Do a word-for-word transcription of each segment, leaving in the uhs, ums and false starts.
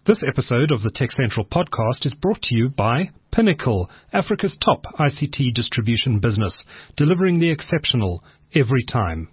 This episode of the Tech Central podcast is brought to you by Pinnacle, Africa's top I C T distribution business, delivering the exceptional every time.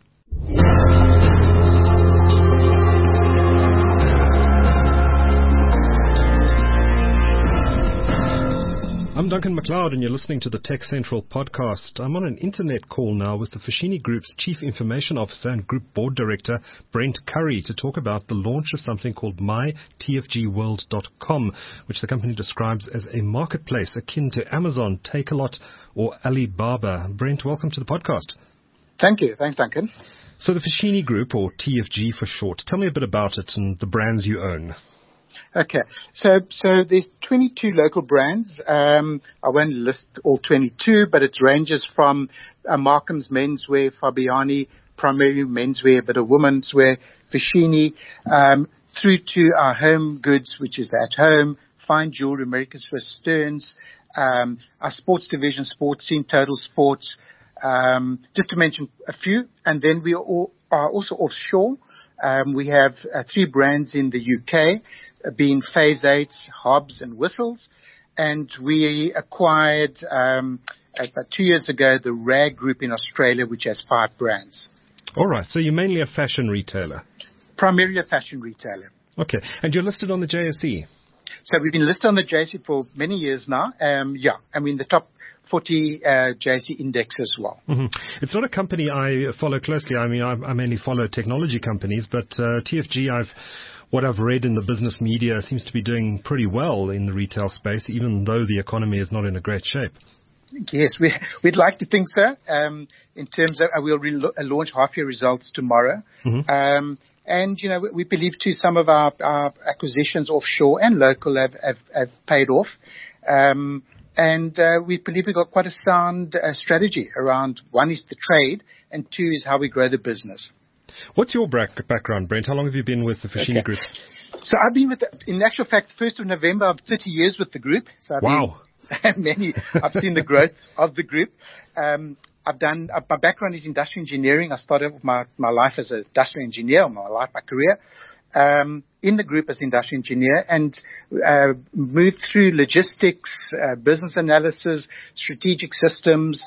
I'm Duncan McLeod and you're listening to the Tech Central podcast. I'm on an internet call now with the Foschini Group's Chief Information Officer and Group Board Director, Brent Curry, to talk about the launch of something called my T F G world dot com, which the company describes as a marketplace akin to Amazon, Takealot or Alibaba. Brent, welcome to the podcast. Thank you. Thanks, Duncan. So the Foschini Group, or T F G for short, tell me a bit about it and the brands you own. Okay, so so there's twenty-two local brands. Um, I won't list all twenty-two, but it ranges from uh, Markham's menswear, Fabiani, primarily menswear, but a women's wear, Foschini, um, through to our home goods, which is At Home, Fine Jewelry, America's Swiss Stearns, um, our sports division, Sports Scene, Total Sports, um, just to mention a few. And then we are, all, are also offshore. Um, we have uh, three brands in the U K. Being Phase eight, Hobbs and Whistles. And we acquired, um, about two years ago, the Rag Group in Australia, which has five brands. All right. So you're mainly a fashion retailer? Primarily a fashion retailer. Okay. And you're listed on the J S E? So we've been listed on the J S E for many years now. Um, yeah. I mean, the top forty uh, J S E index as well. Mm-hmm. It's not a company I follow closely. I mean, I, I mainly follow technology companies, but uh, T F G, I've what I've read in the business media seems to be doing pretty well in the retail space, even though the economy is not in a great shape. Yes, we, we'd like to think so. Um, in terms of, uh, we'll re- launch half-year results tomorrow. Mm-hmm. Um, and, you know, we, we believe too some of our, our acquisitions offshore and local have, have, have paid off. Um, and uh, we believe we've got quite a sound uh, strategy around, one is the trade, and two is how we grow the business. What's your background, Brent? How long have you been with the Foschini okay. Group? So I've been with, the, in actual fact, first of November, I'm thirty years with the group. So I've wow. Been, many, I've seen the growth of the group. Um, I've done, uh, my background is industrial engineering. I started my, my life as an industrial engineer, my life, my career, um, in the group as industrial engineer and, uh, moved through logistics, uh, business analysis, strategic systems,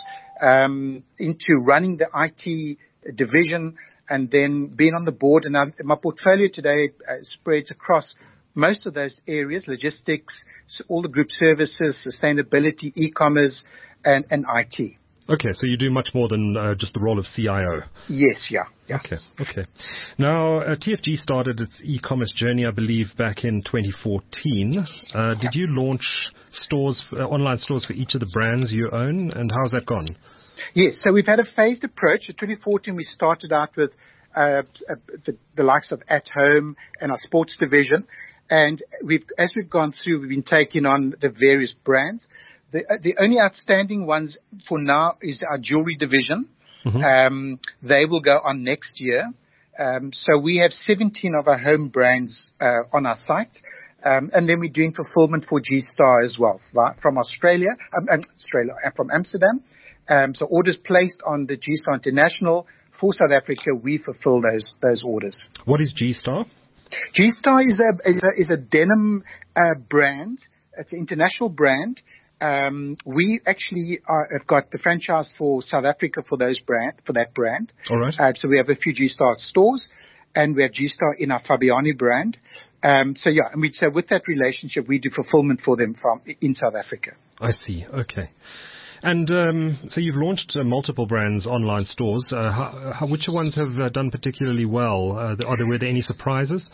um, into running the I T division, and then being on the board. And my portfolio today uh, spreads across most of those areas, logistics, all the group services, sustainability, e-commerce, and, and I T. Okay, so you do much more than uh, just the role of C I O. Yes, yeah. yeah. Okay, okay. Now, uh, T F G started its e-commerce journey, I believe, back in twenty fourteen. Uh, did you launch stores, uh, online stores for each of the brands you own, and how's that gone? Yes, so we've had a phased approach. In twenty fourteen, we started out with uh, the, the likes of At Home and our sports division. And we've, as we've gone through, we've been taking on the various brands. The, uh, the only outstanding ones for now is our jewelry division. Mm-hmm. Um, they will go on next year. Um, so we have seventeen of our home brands uh, on our site. Um, and then we're doing fulfillment for G-Star as well, right, from Australia, um, um, Australia, and from Amsterdam. Um, so orders placed on the G-Star International for South Africa, we fulfill those those orders. What is G-Star? G-Star is a is a, is a denim uh, brand. It's an international brand. Um, we actually are, have got the franchise for South Africa for those brand for that brand. All right. Uh, so we have a few G-Star stores, and we have G-Star in our Fabiani brand. Um, so yeah, and we so with that relationship, we do fulfillment for them from in South Africa. I see. Okay. And um, so you've launched uh, multiple brands, online stores. Uh, how, how, which ones have uh, done particularly well? Uh, are there, were there any surprises?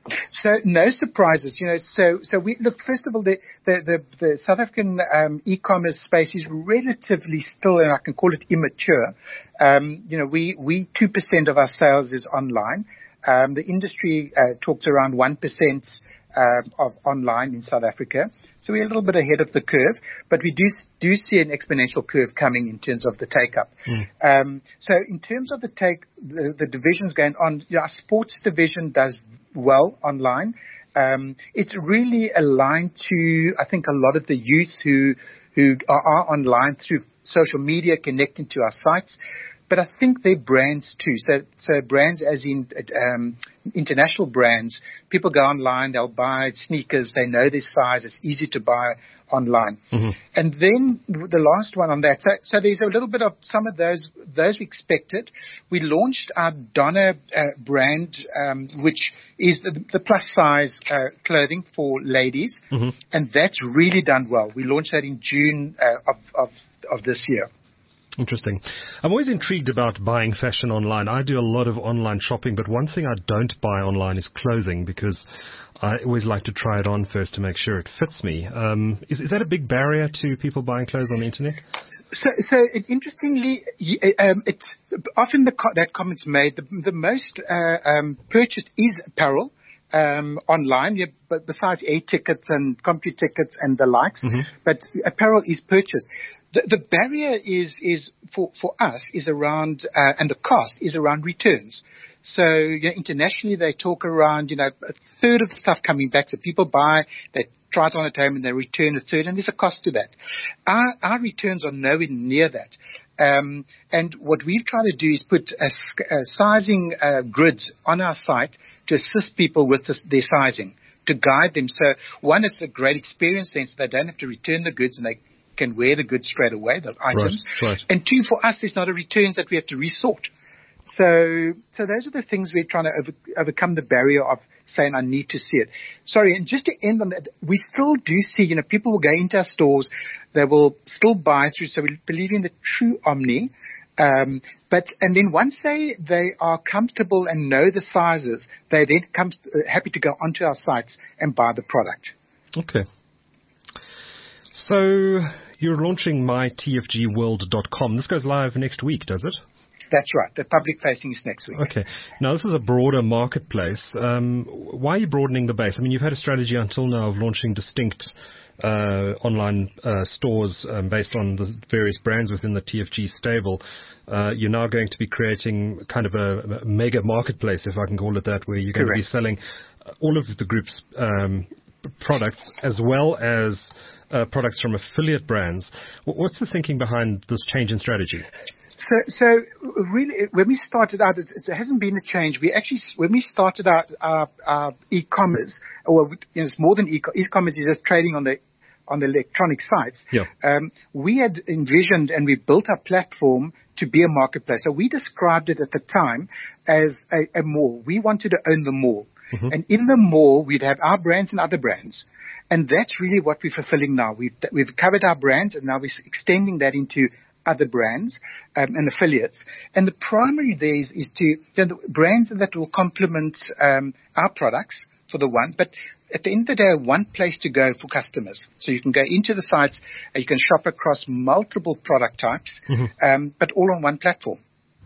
So no surprises, you know. So so we look. First of all, the the the, the South African um, e-commerce space is relatively still, and I can call it immature. Um, you know, we we two percent of our sales is online. Um, the industry uh, talks around one percent uh, of online in South Africa. So we're a little bit ahead of the curve, but we do do see an exponential curve coming in terms of the take-up. Mm. Um, so in terms of the take, the, the divisions going on, you know, our sports division does well online. Um, it's really aligned to, I think, a lot of the youth who who are, are online through social media, connecting to our sites. but I think they're brands too. So, so brands as in um, international brands, people go online, they'll buy sneakers, they know their size, it's easy to buy online. Mm-hmm. And then the last one on that, so, so there's a little bit of some of those, those we expected. We launched our Donna uh, brand, um, which is the, the plus size uh, clothing for ladies, mm-hmm. and that's really done well. We launched that in June uh, of, of, of this year. Interesting. I'm always intrigued about buying fashion online. I do a lot of online shopping, but one thing I don't buy online is clothing because I always like to try it on first to make sure it fits me. Um, is, is that a big barrier to people buying clothes on the internet? So, so it, interestingly, um, it's often the co- that comment's made. The, the most uh, um, purchased is apparel. Um, online, yeah, but besides air tickets and computer tickets and the likes, mm-hmm. but apparel is purchased. The, the barrier is, is for, for us is around, uh, and the cost is around returns. So, you know, internationally they talk around, you know, a third of the stuff coming back. So people buy, they try it on at home and they return a third, and there's a cost to that. Our, our returns are nowhere near that. Um, and what we've tried to do is put a, a sizing uh, grids on our site to assist people with this, their sizing, to guide them. So one, it's a great experience then, so they don't have to return the goods and they can wear the goods straight away, the items. Right, right. And two, for us, there's not a returns that we have to resort. So, so those are the things we're trying to over, overcome the barrier of saying, I need to see it. Sorry, and just to end on that, we still do see, you know, people will go into our stores, they will still buy through, so we believe in the true omni. Um, but, and then once they, they are comfortable and know the sizes, they then come uh, happy to go onto our sites and buy the product. Okay. So you're launching my T F G world dot com. This goes live next week, does it? That's right. The public facing is next week. Okay. Now, this is a broader marketplace. Um, why are you broadening the base? I mean, you've had a strategy until now of launching distinct uh, online uh, stores um, based on the various brands within the T F G stable. Uh, you're now going to be creating kind of a, a mega marketplace, if I can call it that, where you're going Correct. to be selling all of the group's um, products as well as uh, products from affiliate brands. What's the thinking behind this change in strategy? So, so really, when we started out, it, it hasn't been a change. We actually, when we started out our, our e-commerce, or you know, it's more than e-commerce. E-commerce is just trading on the on the electronic sites. Yeah. Um, we had envisioned and we built our platform to be a marketplace. So we described it at the time as a, a mall. We wanted to own the mall, mm-hmm. and in the mall we'd have our brands and other brands. And that's really what we're fulfilling now. We've we've covered our brands, and now we're extending that into other brands um, and affiliates. And the primary there is, is to, you know, the brands that will complement um, our products for the one, but at the end of the day, one place to go for customers. So you can go into the sites, uh, you can shop across multiple product types, mm-hmm. um, but all on one platform.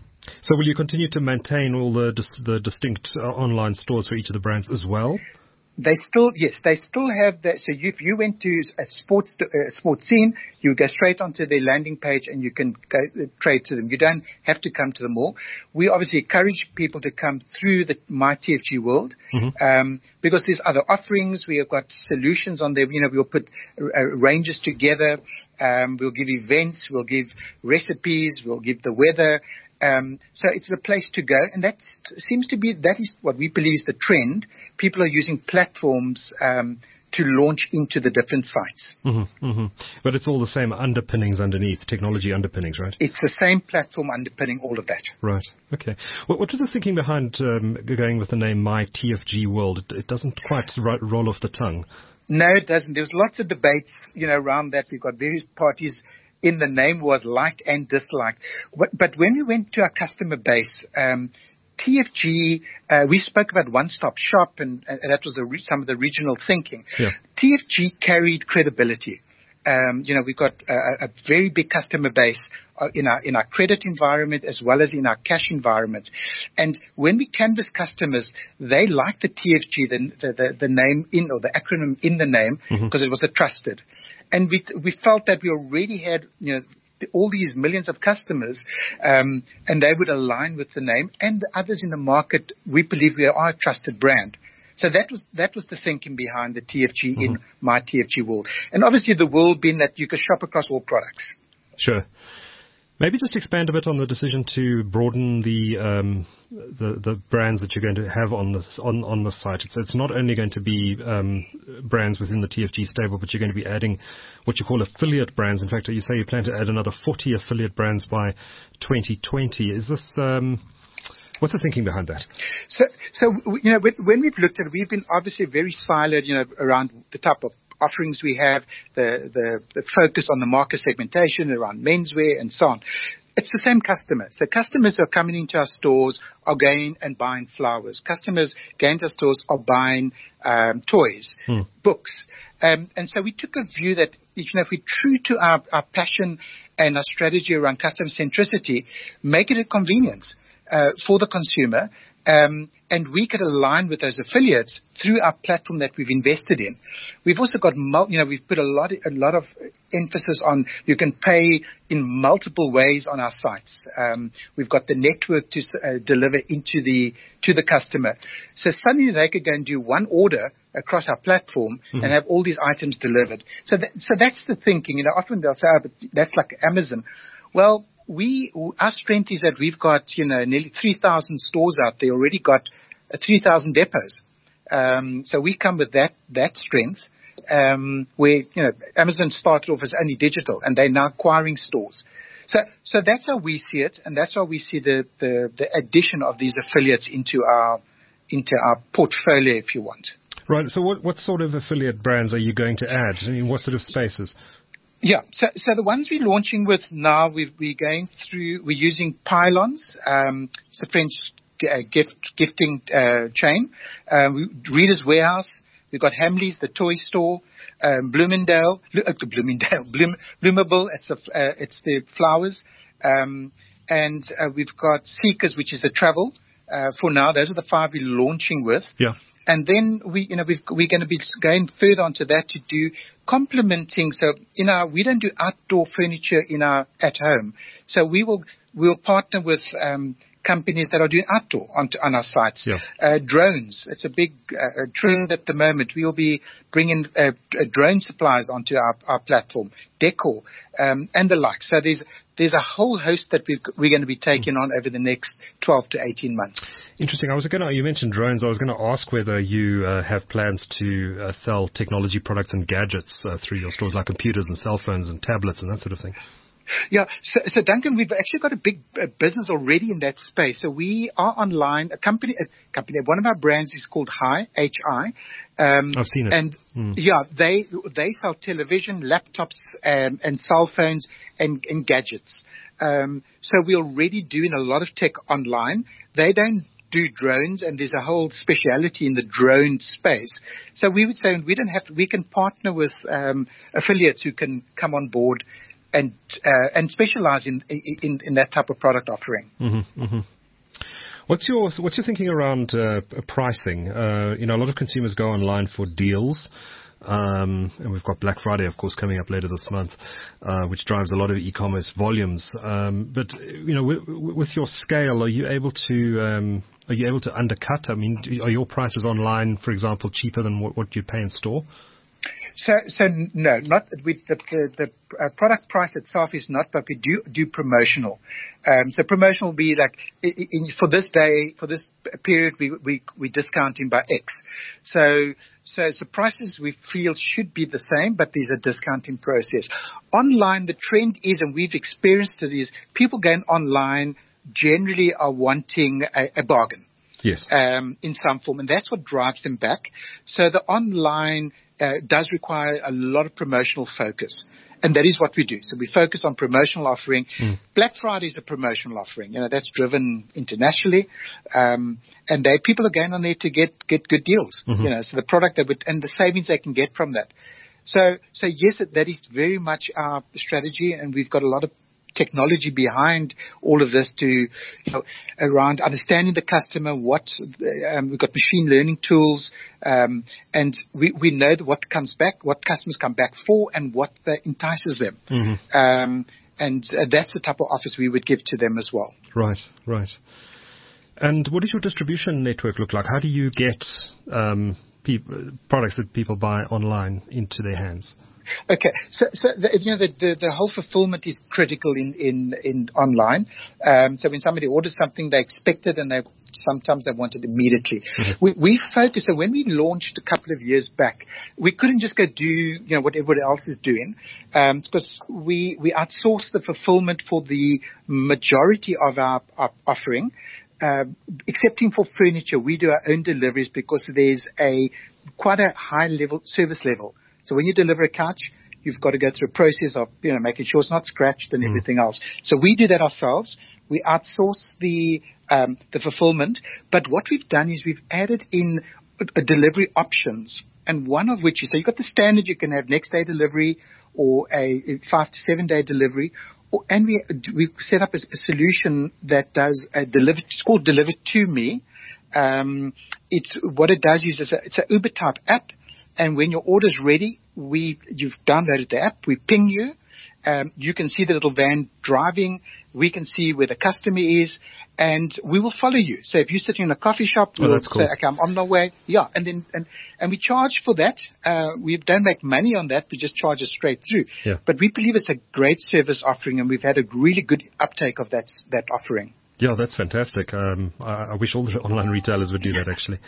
So will you continue to maintain all the dis- the distinct uh, online stores for each of the brands as well? They still, yes, they still have that. So you, if you went to a sports uh, sports scene, you go straight onto their landing page and you can go, uh, trade to them. You don't have to come to the mall. We obviously encourage people to come through the My T F G World, mm-hmm. um, because there's other offerings. We have got solutions on there. You know, we'll put uh, ranges together. Um, we'll give events. We'll give recipes. We'll give the weather. Um, so it's the place to go, and that seems to be, that is what we believe is the trend. People are using platforms um, to launch into the different sites. Mm-hmm, mm-hmm. But it's all the same underpinnings underneath, technology underpinnings, right? It's the same platform underpinning all of that. Right. Okay. What, what was the thinking behind um, going with the name My T F G World? It, it doesn't quite roll off the tongue. No, it doesn't. There was lots of debates, you know, around that. We've got various parties. In the name was liked and disliked. But when we went to our customer base, um, T F G, uh, we spoke about one-stop shop, and, and that was the re- some of the regional thinking. Yeah. T F G carried credibility. Um, you know, we've got a, a very big customer base uh, in our in our credit environment as well as in our cash environment. And when we canvass customers, they like the T F G, the the, the, the name in or the acronym in the name, because mm-hmm. it was a trusted. And we we felt that we already had, you know, all these millions of customers, um, and they would align with the name. And the others in the market, we believe we are a trusted brand. So that was that was the thinking behind the T F G mm-hmm. in My T F G World. And obviously the world being that you can shop across all products. Sure. Maybe just expand a bit on the decision to broaden the um, the, the brands that you're going to have on this on, on the site. It's, it's not only going to be um, brands within the T F G stable, but you're going to be adding what you call affiliate brands. In fact, you say you plan to add another forty affiliate brands by twenty twenty. Is this um, what's the thinking behind that? So, so you know, when, when we've looked at it, we've been obviously very siloed, you know, around the type of offerings we have, the, the, the focus on the market segmentation around menswear and so on. It's the same customer. So customers who are coming into our stores are going and buying flowers. Customers going into our stores are buying um, toys, hmm. books. Um, and so we took a view that, you know, if we're true to our, our passion and our strategy around customer centricity, make it a convenience uh, for the consumer. Um, and we could align with those affiliates through our platform that we've invested in. We've also got, mul- you know, we've put a lot, a lot of emphasis on you can pay in multiple ways on our sites. Um, we've got the network to uh, deliver into the to the customer. So suddenly they could go and do one order across our platform mm-hmm. and have all these items delivered. So that, so that's the thinking. You know, often they'll say, oh, but that's like Amazon. Well, We, our strength is that we've got, you know, nearly three thousand stores out there, already got uh, three thousand depots. Um, so we come with that, that strength, um, where, you know, Amazon started off as only digital and they're now acquiring stores. So, so that's how we see it. And that's why we see the, the, the addition of these affiliates into our, into our portfolio, if you want. Right. So what, what sort of affiliate brands are you going to add? I mean, what sort of spaces? Yeah, so so the ones we're launching with now, we've, we're going through, we're using Pylons. Um, it's the French uh, gift gifting uh, chain. Um, we, Reader's Warehouse. We've got Hamleys, the toy store. Um, Bloomingdale, uh, Bloomingdale, Bloom, Bloomable. It's the uh, it's the flowers. Um, and uh, we've got Seekers, which is the travel. Uh, for now, those are the five we're launching with. Yeah. And then we, you know, we've, we're going to be going further onto that to do complementing. So in our, we don't do outdoor furniture in our, at home. So we will, we'll partner with, um, companies that are doing outdoor on, on our sites. Yeah. Uh, drones. It's a big uh, trend at the moment. We'll be bringing uh, uh, drone supplies onto our, our platform, decor, um, and the like. So there's, there's a whole host that we've, we're going to be taking on over the next twelve to eighteen months. Interesting. I was going to, you mentioned drones. I was going to ask whether you uh, have plans to uh, sell technology products and gadgets uh, through your stores, like computers and cell phones and tablets and that sort of thing. Yeah, so, so Duncan, we've actually got a big uh, business already in that space. So we are online. A company, a company. One of our brands is called Hi, H I. Um, I've seen it. And mm. yeah, they they sell television, laptops, um, and cell phones and, and gadgets. Um, so we're already doing a lot of tech online. They don't do drones, and there's a whole speciality in the drone space. So we would say we don't have to, we can partner with um, affiliates who can come on board and uh, and specialize in, in in that type of product offering. Mm-hmm, mm-hmm. What's your what's your thinking around uh, pricing? Uh, you know, a lot of consumers go online for deals. Um, and we've got Black Friday, of course, coming up later this month, uh, which drives a lot of e-commerce volumes. Um, but you know, with, with your scale, are you able to um, are you able to undercut? I mean, are your prices online, for example, cheaper than what, what you'd pay in store? So, so no, not we, the the, the uh, product price itself is not, but we do do promotional. Um, so promotional will be like in, in, for this day, for this period, we we we discounting by X. So, so so prices we feel should be the same, but there's a discounting process. Online, the trend is, and we've experienced it, is people going online generally are wanting a, a bargain. Yes. Um, in some form, and that's what drives them back. So the online uh, does require a lot of promotional focus, and that is what we do. So we focus on promotional offering. Mm. Black Friday is a promotional offering. You know, that's driven internationally, um, and they people are going on there to get get good deals. Mm-hmm. You know, so the product that would and the savings they can get from that. So so yes, that is very much our strategy, and we've got a lot of technology behind all of this to, you know, around understanding the customer, what, um, we've got machine learning tools, um, and we, we know what comes back, what customers come back for, and what that entices them. Mm-hmm. Um, and uh, that's the type of offers we would give to them as well. Right, right. And what does your distribution network look like? How do you get um, pe- products that people buy online into their hands? Okay, so so the, you know the, the the whole fulfillment is critical in in in online. Um, so when somebody orders something, they expect it, and they sometimes they want it immediately. Mm-hmm. We we focus. So when we launched a couple of years back, we couldn't just go do you know what everybody else is doing, um, because we we outsourced the fulfillment for the majority of our, our offering. Uh, excepting for furniture, we do our own deliveries because there's a quite a high level service level. So when you deliver a couch, you've got to go through a process of, you know, making sure it's not scratched and mm. everything else. So we do that ourselves. We outsource the um, the fulfillment. But what we've done is we've added in a, a delivery options, and one of which is, so you've got the standard, you can have next day delivery or a, a five to seven day delivery. And we we set up a, a solution that does a deliver. It's called Deliver to Me. Um, it's what it does is it's a, it's an Uber type app, and when your order's ready, we you've downloaded the app. We ping you. Um, you can see the little van driving. We can see where the customer is, and we will follow you. So if you're sitting in a coffee shop, oh, we'll cool. say, "Okay, I'm on my way." Yeah, and then and and we charge for that. Uh, we don't make money on that. We just charge it straight through. Yeah. But we believe it's a great service offering, and we've had a really good uptake of that that offering. Yeah, that's fantastic. Um, I, I wish all the online retailers would do that, actually.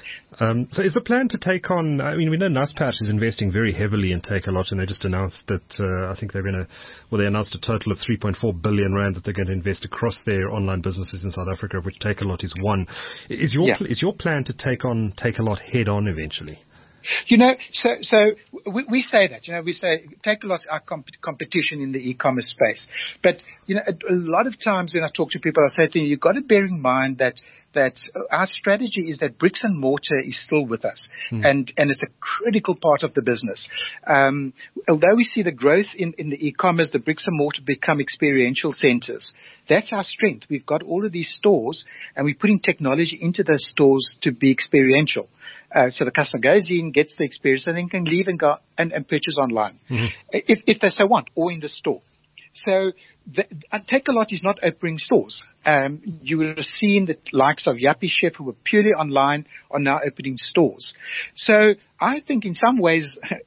Um, so is the plan to take on, I mean, we know Naspers is investing very heavily in Takealot, and they just announced that, uh, I think they're going to, well, they announced a total of three point four billion rand that they're going to invest across their online businesses in South Africa, of which Takealot is one. Is your, yeah. is your plan to take on Takealot head on eventually? You know, so so we, we say that, you know, we say Takealot's our comp- competition in the e-commerce space. But, you know, a, a lot of times when I talk to people, I say to them, you've got to bear in mind that that our strategy is that bricks and mortar is still with us, hmm. and, and it's a critical part of the business. Um, although we see the growth in, in the e-commerce, the bricks and mortar become experiential centers. That's our strength. We've got all of these stores, and we're putting technology into those stores to be experiential. Uh, so the customer goes in, gets the experience, and then can leave and go and, and purchase online, mm-hmm. if, if they so want, or in the store. So the, uh, Takealot is not opening stores. Um, you will have seen the likes of Yuppiechef, who were purely online, are now opening stores. So I think in some ways,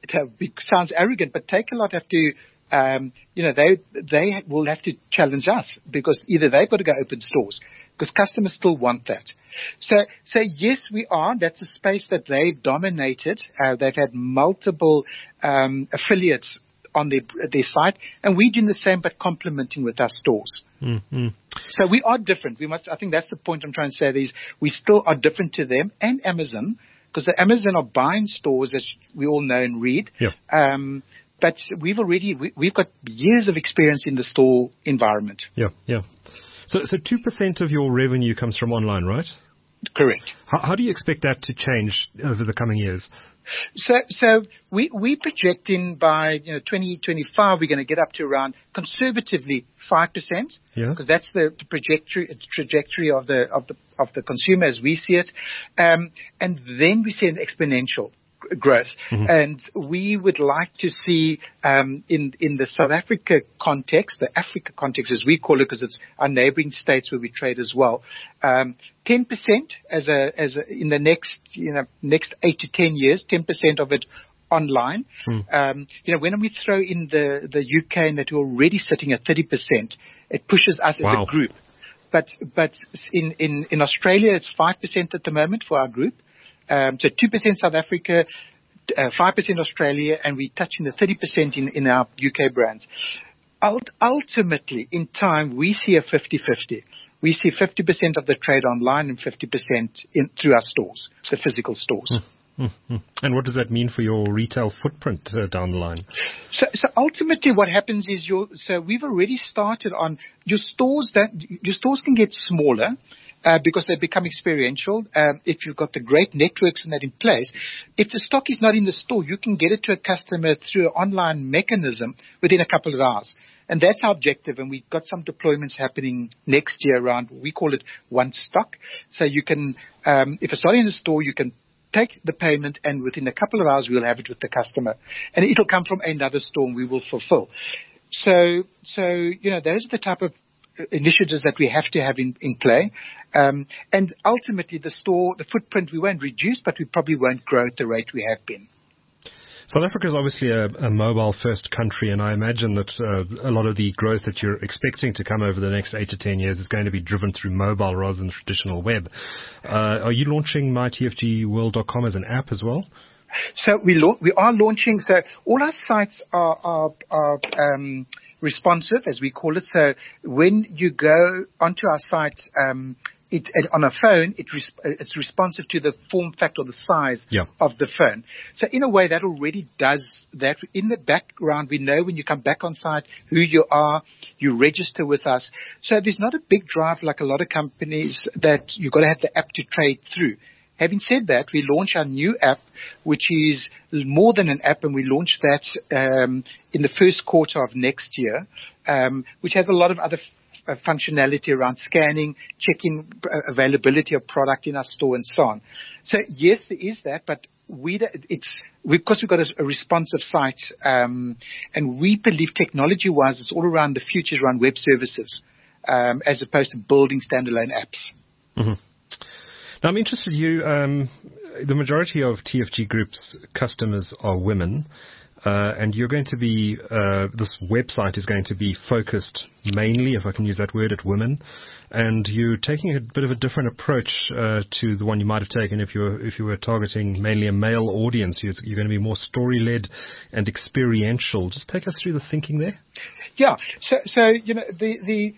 it sounds arrogant, but Takealot have to, um, you know, they they will have to challenge us, because either they've got to go open stores, because customers still want that. So, so yes, we are. That's a space that they've dominated. Uh, they've had multiple um, affiliates on their their site, and we're doing the same, but complementing with our stores. Mm-hmm. So we are different. We must. I think that's the point I'm trying to say. Is we still are different to them and Amazon, because the Amazon are buying stores, as we all know and read. Yeah. Um, but we've already we, we've got years of experience in the store environment. Yeah, yeah. So, so two percent of your revenue comes from online, right? Correct. How, how do you expect that to change over the coming years? So, so we we projecting by you know twenty twenty-five we're going to get up to around conservatively five percent. Yeah. Because that's the, the trajectory trajectory of the of the of the consumer as we see it, um, and then we see an exponential growth. Mm-hmm. And we would like to see um, in in the South Africa context, the Africa context as we call it, because it's our neighboring states where we trade as well, um, ten percent as a as a, in the next you know next eight to ten years, ten percent of it online. Mm. Um, you know, when we throw in the the U K, and that we're already sitting at thirty percent, it pushes us wow. as a group. But but in in in Australia, it's five percent at the moment for our group. Um, so two percent South Africa, uh, five percent Australia, and we're touching the thirty percent in, in our U K brands. Ultimately, in time, we see a fifty-fifty. We see fifty percent of the trade online and fifty percent in, through our stores, the physical stores. Mm-hmm. And what does that mean for your retail footprint uh, down the line? So, so ultimately, what happens is your so we've already started on your stores that your stores can get smaller. Uh, because they become experiential. Um, if you've got the great networks and that in place, if the stock is not in the store, you can get it to a customer through an online mechanism within a couple of hours. And that's our objective. And we've got some deployments happening next year around, we call it one stock. So you can, um, if it's not in the store, you can take the payment, and within a couple of hours, we'll have it with the customer. And it'll come from another store, and we will fulfill. So, so, you know, those are the type of initiatives that we have to have in, in play. Um, and ultimately, the store, the footprint, we won't reduce, but we probably won't grow at the rate we have been. South Africa is obviously a, a mobile-first country, and I imagine that uh, a lot of the growth that you're expecting to come over the next eight to ten years is going to be driven through mobile rather than traditional web. Uh, are you launching my T F G world dot com as an app as well? So we lo- we are launching. So all our sites are are, are um, responsive, as we call it. So when you go onto our site, um, it, on a phone, it res- it's responsive to the form factor or the size yeah. of the phone. So in a way, that already does that. In the background, we know when you come back on site who you are. You register with us. So there's not a big drive like a lot of companies that you've got to have the app to trade through. Having said that, we launch our new app, which is more than an app, and we launch that um, in the first quarter of next year, um, which has a lot of other f- uh, functionality around scanning, checking uh, availability of product in our store, and so on. So yes, there is that, but we it's we, because we've got a, a responsive site, um, and we believe technology-wise, it's all around the future, around web services, um, as opposed to building standalone apps. Mm-hmm. Now, I'm interested, you, um, the majority of T F G Group's customers are women, uh, and you're going to be, uh, this website is going to be focused mainly, if I can use that word, at women, and you're taking a bit of a different approach uh, to the one you might have taken if you were, if you were targeting mainly a male audience. You're, you're going to be more story-led and experiential. Just take us through the thinking there. Yeah, so, so you know, the... the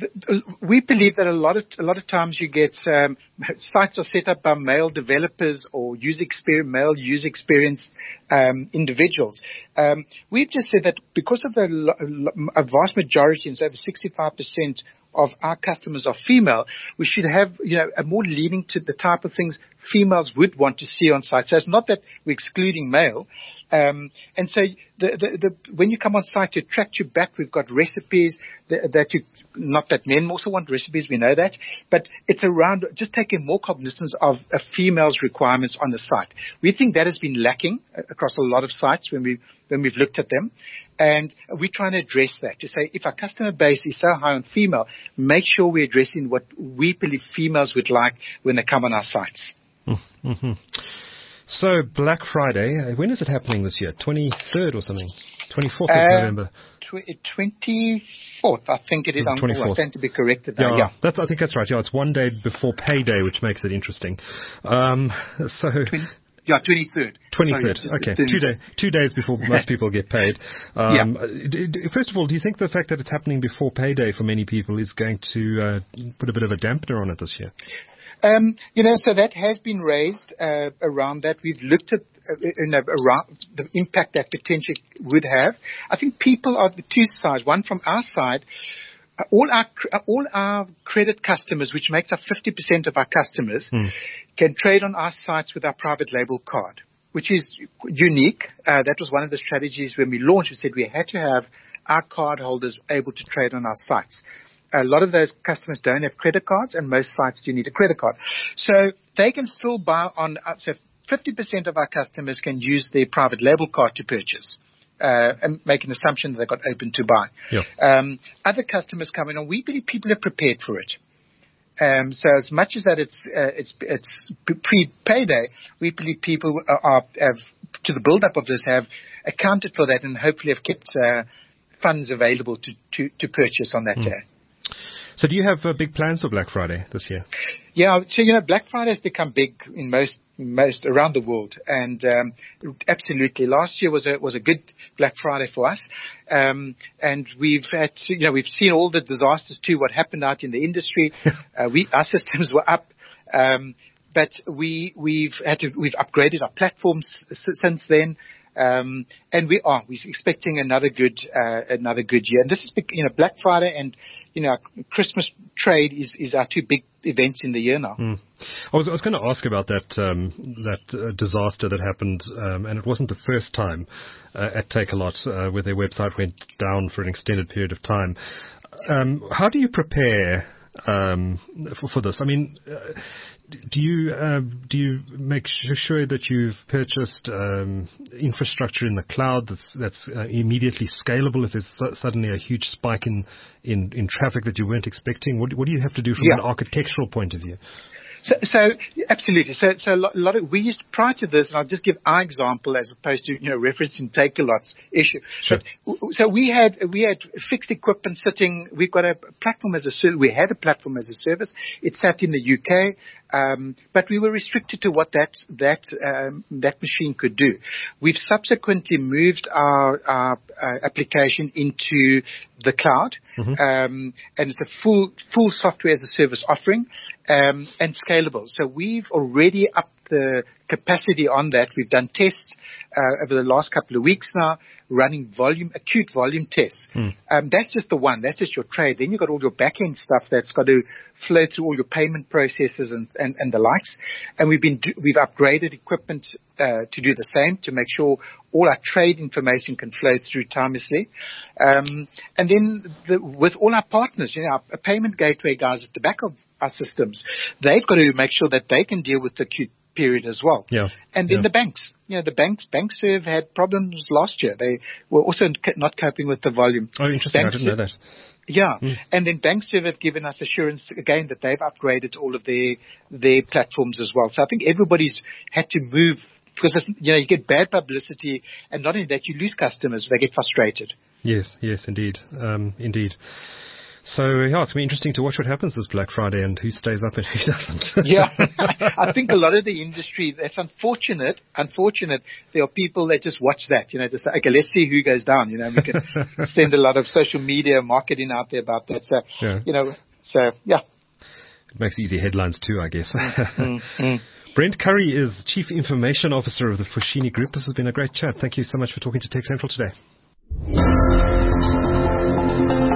we believe that a lot of a lot of times you get um, sites are set up by male developers or user experience, male user experience um, individuals. Um, we've just said that because of the a vast majority, and over sixty-five percent of our customers are female, we should have you know a more leaning to the type of things females would want to see on site. So it's not that we're excluding male. Um, and so the, the, the, when you come on site to attract you back, we've got recipes that, that you, not that men also want recipes, we know that, but it's around just taking more cognizance of a female's requirements on the site. We think that has been lacking across a lot of sites when we, when we've looked at them. And we're trying to address that to say if our customer base is so high on female, make sure we're addressing what we believe females would like when they come on our sites. Mm-hmm. So Black Friday, when is it happening this year? twenty-third or something? twenty-fourth of uh, November? twenty-fourth, I think it is. I'm twenty-fourth. I stand to be corrected now. Yeah, yeah. That's, I think that's right. Yeah, it's one day before payday, which makes it interesting. Um, so... twenty Yeah, twenty-third. twenty-third. Sorry, okay, two, day, two days before most people get paid. Um, yeah. d- d- first of all, do you think the fact that it's happening before payday for many people is going to uh, put a bit of a dampener on it this year? Um, you know, so that has been raised uh, around that. We've looked at uh, you know, around the impact that potentially would have. I think people are the two sides. One from our side, uh, all our all our credit customers, which makes up fifty percent of our customers, mm. can trade on our sites with our private label card, which is unique. Uh, that was one of the strategies when we launched. We said we had to have our card holders able to trade on our sites. A lot of those customers don't have credit cards, and most sites do need a credit card. So they can still buy on, so fifty percent of our customers can use their private label card to purchase, uh, and make an assumption that they've got open to buy. Yeah. Um, other customers come in, and we believe people are prepared for it. Um, so as much as that it's, uh, it's, it's pre-payday, we believe people are, are, have, to the build-up of this, have accounted for that and hopefully have kept uh, funds available to, to, to purchase on that mm. day. So do you have uh, big plans for Black Friday this year? Yeah, so, you know, Black Friday has become big in most, most around the world. And, um, absolutely. Last year was a, was a good Black Friday for us. Um, and we've had, to, you know, we've seen all the disasters too, what happened out in the industry. uh, we, our systems were up. Um, but we, we've had to, we've upgraded our platforms since then. Um, and we are, we're expecting another good, uh, another good year. And this is, you know, Black Friday and, you know, Christmas trade is, is our two big events in the year now. Mm. I was, I was going to ask about that, um, that uh, disaster that happened, um, and it wasn't the first time, uh, at Takealot, uh, where their website went down for an extended period of time. Um, how do you prepare, um, for, for this? I mean, uh, Do you uh, do you make sure that you've purchased um, infrastructure in the cloud that's that's uh, immediately scalable if there's suddenly a huge spike in, in, in traffic that you weren't expecting? What, what do you have to do from yeah. an architectural point of view? So, so absolutely. So, so a lot of, we used prior to this, and I'll just give our example as opposed to, you know, referencing Takealot's issue. Sure. But, so we had, we had fixed equipment sitting, we've got a platform as a service, we had a platform as a service. It sat in the U K, um, but we were restricted to what that, that, um, that machine could do. We've subsequently moved our, our uh, application into the cloud, mm-hmm. um, and it's a full, full software as a service offering, um, and scalable. So we've already upped the capacity on that. We've done tests uh, over the last couple of weeks now, running volume, acute volume tests. Mm. Um, that's just the one. That's just your trade. Then you've got all your back-end stuff that's got to flow through all your payment processes and, and, and the likes. And we've been, do, we've upgraded equipment uh, to do the same, to make sure all our trade information can flow through timelessly. Um, and then the, with all our partners, you know, our, our payment gateway guys at the back of our systems, they've got to make sure that they can deal with the acute period as well. Yeah. And then yeah. the banks, you know, the banks, BankServe had problems last year. They were also not coping with the volume. Oh, interesting. BankServe, I didn't know that. Yeah. Mm. And then BankServe have given us assurance again that they've upgraded all of their, their platforms as well. So I think everybody's had to move because, you know, you get bad publicity, and not only that, you lose customers. They get frustrated. Yes, yes, indeed. Um, indeed. So, yeah, it's going to be interesting to watch what happens this Black Friday and who stays up and who doesn't. Yeah, I think a lot of the industry, that's unfortunate, unfortunate. There are people that just watch that, you know, just say, okay, let's see who goes down. You know, we can send a lot of social media marketing out there about that. So, yeah. you know, so, yeah. It makes easy headlines too, I guess. mm, mm. Brent Curry is Chief Information Officer of the Foschini Group. This has been a great chat. Thank you so much for talking to Tech Central today.